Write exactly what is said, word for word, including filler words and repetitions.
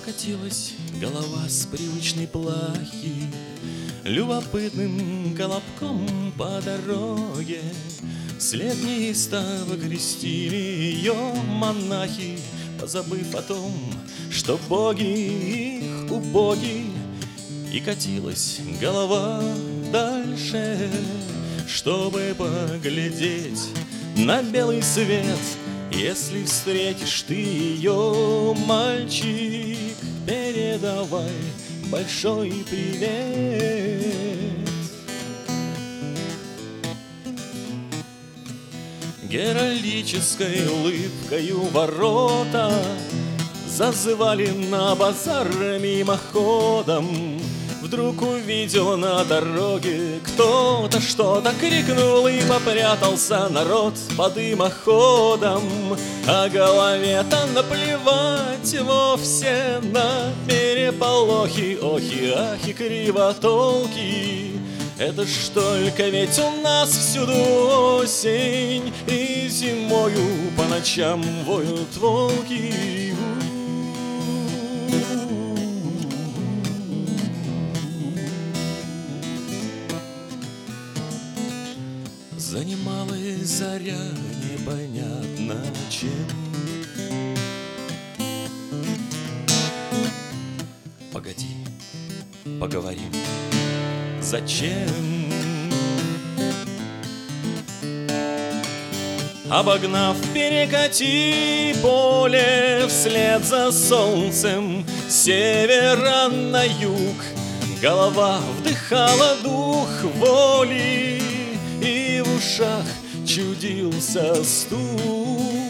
Прокатилась голова с привычной плахи любопытным колобком по дороге. Вслед неистово крестили ее монахи, позабыв о том, что боги их убоги. И катилась голова дальше, чтобы поглядеть на белый свет. Если встретишь ты ее, мальчик, передавай большой привет. Геральдической улыбкою ворота зазывали на базар мимоходом. Вдруг увидел на дороге кто-то, что-то крикнул, и попрятался народ под дымоходом. А голове-то наплевать вовсе на переполохи, охи, ахи, кривотолки. Это ж только ведь у нас всюду осень, и зимою по ночам воют волки. Занималась заря непонятно чем. Погоди, поговорим. Зачем? Обогнав, перекати поле вслед за солнцем с севера на юг, голова вдыхала дух воли, и в ушах чудился стук.